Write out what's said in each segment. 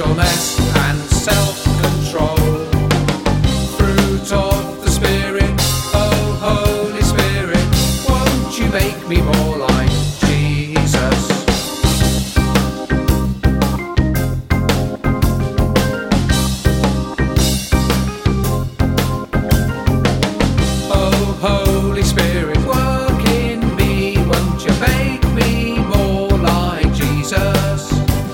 gentleness and self-control. Fruit of the Spirit, oh Holy Spirit, won't you make me more like Jesus? Oh Holy Spirit, work in me, won't you make me more like Jesus?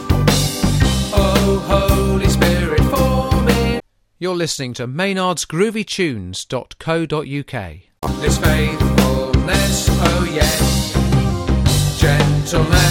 Oh Holy Spirit, form in. You're listening to maynardsgroovytunes.co.uk. This faithfulness, oh yes, gentleness